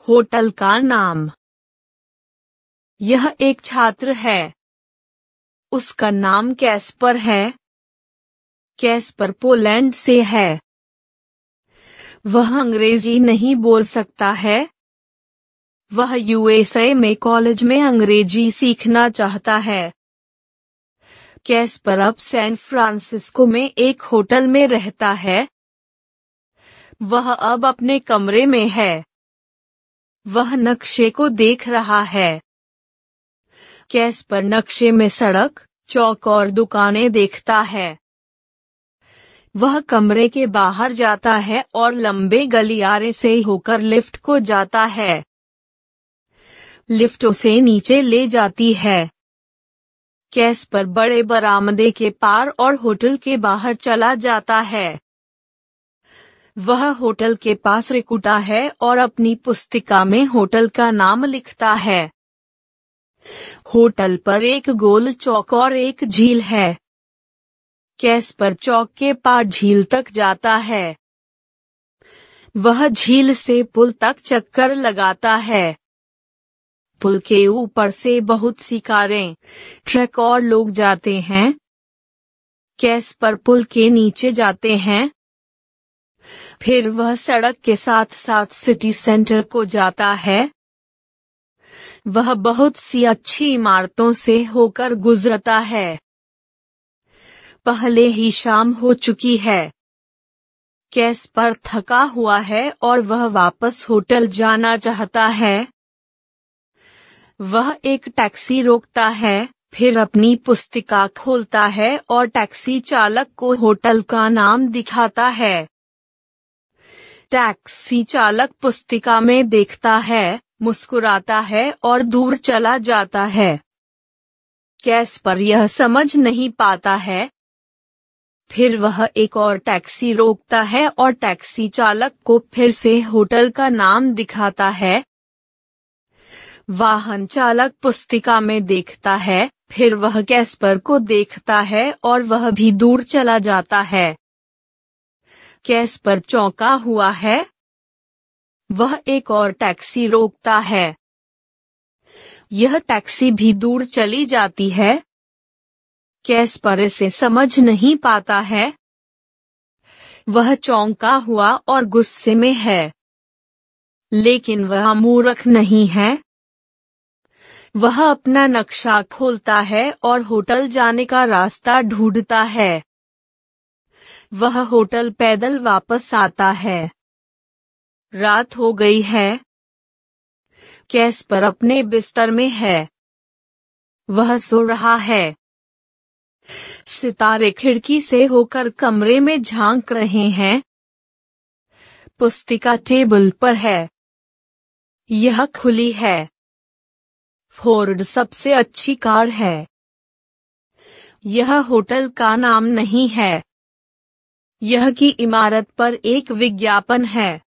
Hotel का नाम। यह एक छात्र है। उसका नाम कैस्पर है। कैस्पर पोलैंड से है। वह अंग्रेजी नहीं बोल सकता है। वह यूएसए में कॉलेज में अंग्रेजी सीखना चाहता है। कैस्पर अब सैन फ्रांसिस्को में एक होटल में रहता है। वह अब अपने कमरे में है। वह नक्शे को देख रहा है। कैस्पर नक्शे में सड़क, चौक और दुकानें देखता है। वह कमरे के बाहर जाता है और लंबे गलियारे से होकर लिफ्ट को जाता है। लिफ्ट उसे नीचे ले जाती है। कैस्पर बड़े बरामदे के पार और होटल के बाहर चला जाता है। वह होटल के पास रुकता है और अपनी पुस्तिका में होटल का नाम लिखता है। होटल पर एक गोल चौक और एक झील है। कैस्पर चौक के पार झील तक जाता है। वह झील से पुल तक चक्कर लगाता है। पुल के ऊपर से बहुत सी कारें, ट्रक और लोग जाते हैं। कैस्पर पुल के नीचे जाते हैं। फिर वह सड़क के साथ साथ सिटी सेंटर को जाता है। वह बहुत सी अच्छी इमारतों से होकर गुजरता है। पहले ही शाम हो चुकी है। कैस्पर थका हुआ है और वह वापस होटल जाना चाहता है। वह एक टैक्सी रोकता है, फिर अपनी पुस्तिका खोलता है और टैक्सी चालक को होटल का नाम दिखाता है। टैक्सी चालक पुस्तिका में देखता है, मुस्कुराता है और दूर चला जाता है। कैस्पर यह समझ नहीं पाता है। फिर वह एक और टैक्सी रोकता है और टैक्सी चालक को फिर से होटल का नाम दिखाता है। वाहन चालक पुस्तिका में देखता है, फिर वह कैस्पर को देखता है और वह भी दूर चला जाता है। कैस्पर चौंका हुआ है। वह एक और टैक्सी रोकता है। यह टैक्सी भी दूर चली जाती है। कैस्पर इसे समझ नहीं पाता है। वह चौंका हुआ और गुस्से में है। लेकिन वह मूर्ख नहीं है। वह अपना नक्शा खोलता है और होटल जाने का रास्ता ढूंढता है। वह होटल पैदल वापस आता है। रात हो गई है। कैस्पर अपने बिस्तर में है। वह सो रहा है। सितारे खिड़की से होकर कमरे में झांक रहे हैं। पुस्तिका टेबल पर है। यह खुली है। फोर्ड सबसे अच्छी कार है। यह होटल का नाम नहीं है। यह की इमारत पर एक विज्ञापन है।